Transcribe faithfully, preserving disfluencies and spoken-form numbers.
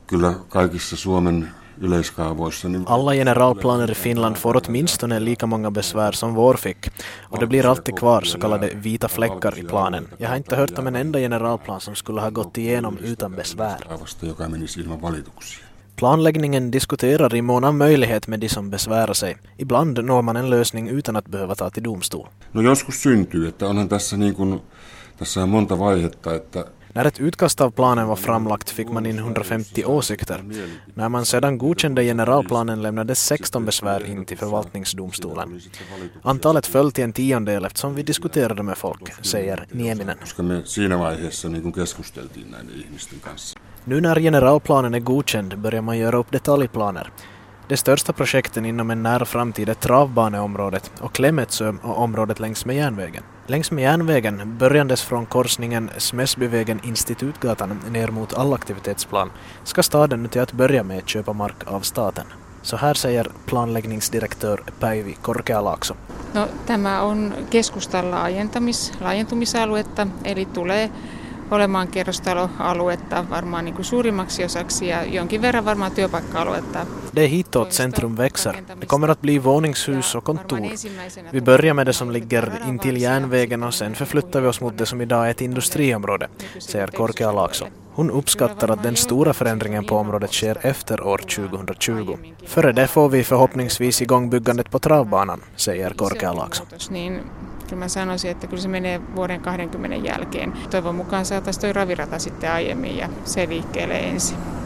Kyllä kaikissa Suomen yleiskaavoissa. Niin Alla generalplaner i Finland får åtminstone lika många besvär som vår fick. Och det blir alltid kvar så kallade vita fläckar i planen. Jag har inte hört om en enda generalplan som skulle ha gått igenom utan besvär. Joka menisi ilman valituksia. Planläggningen diskuterar i mån av möjlighet med de som besvärar sig. Ibland når man en lösning utan att behöva ta till domstol. No joskus syntyy, että onhan tässä niin kuin, tässä on monta vaihetta, että När ett utkast av planen var framlagt fick man in hundrafemtio åsikter. När man sedan godkände generalplanen lämnades sexton besvär in till förvaltningsdomstolen. Antalet föll till en tiondel eftersom vi diskuterade med folk, säger Nieminen. Koska me siinä vaiheessa niin kuin keskusteltiin näiden ihmisten kanssa. Nu när generalplanen är godkänd börjar man göra upp detaljplaner. De största projekten inom en nära framtid är Travbaneområdet och Klemetsö och området längs med järnvägen. Längs med järnvägen, börjandes från korsningen Smäsbyvägen-Institutgatan ner mot allaktivitetsplan, ska staden nu till att börja med köpa mark av staten. Så här säger planläggningsdirektör Päivi Korkealaakso. No, tämä on keskustan laajentamis, laajentumisaluetta, eli tulee olemaan kerrostaloaluetta varmaan niin kuin suurimmaksi osaksi ja jonkin verran varmaan työpaikka-aluetta. Det är hitåt centrum växer. Det kommer att bli våningshus och kontor. Vi börjar med det som ligger intill järnvägen och sen förflyttar vi oss mot det som idag är ett industriområde, säger Korkealaakso. Hon uppskattar att den stora förändringen på området sker efter år tjugohundratjugo. Före det får vi förhoppningsvis igång byggandet på travbanan, säger Korkealaakso. Niin, kyllä mä sanoisin, että kyllä se menee vuoden kaksikymmentä jälkeen. Toivon mukaan saataisiin toi ravirata sitten aiemmin ja se liikkeelle ensin.